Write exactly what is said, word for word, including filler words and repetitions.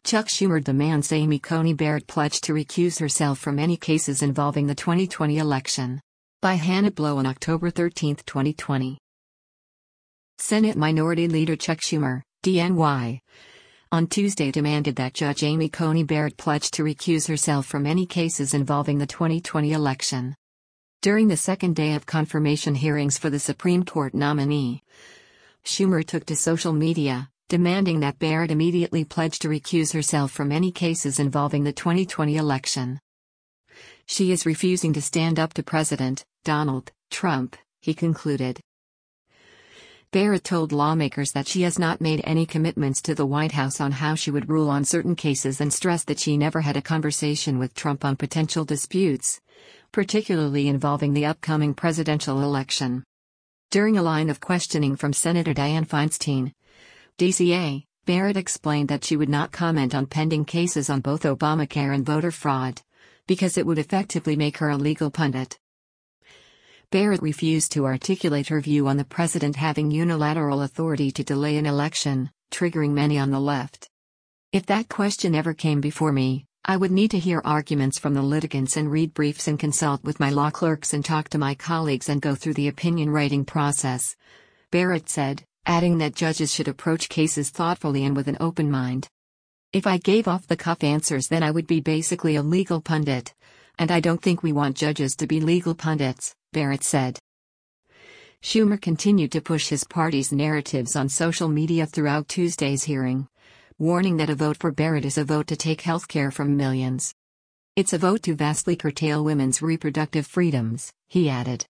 Chuck Schumer demands Amy Coney Barrett pledge to recuse herself from any cases involving the twenty twenty election. By Hannah Blow on October thirteenth, twenty twenty. Senate Minority Leader Chuck Schumer, D N Y, on Tuesday demanded that Judge Amy Coney Barrett pledge to recuse herself from any cases involving the twenty twenty election. During the second day of confirmation hearings for the Supreme Court nominee, Schumer took to social media, demanding that Barrett immediately pledge to recuse herself from any cases involving the twenty twenty election. She is refusing to stand up to President Donald Trump, he concluded. Barrett told lawmakers that she has not made any commitments to the White House on how she would rule on certain cases and stressed that she never had a conversation with Trump on potential disputes, particularly involving the upcoming presidential election. During a line of questioning from Senator Dianne Feinstein, D C A, Barrett explained that she would not comment on pending cases on both Obamacare and voter fraud, because it would effectively make her a legal pundit. Barrett refused to articulate her view on the president having unilateral authority to delay an election, triggering many on the left. If that question ever came before me, I would need to hear arguments from the litigants and read briefs and consult with my law clerks and talk to my colleagues and go through the opinion writing process, Barrett said, adding that judges should approach cases thoughtfully and with an open mind. If I gave off-the-cuff answers, then I would be basically a legal pundit, and I don't think we want judges to be legal pundits, Barrett said. Schumer continued to push his party's narratives on social media throughout Tuesday's hearing, warning that a vote for Barrett is a vote to take health care from millions. It's a vote to vastly curtail women's reproductive freedoms, he added.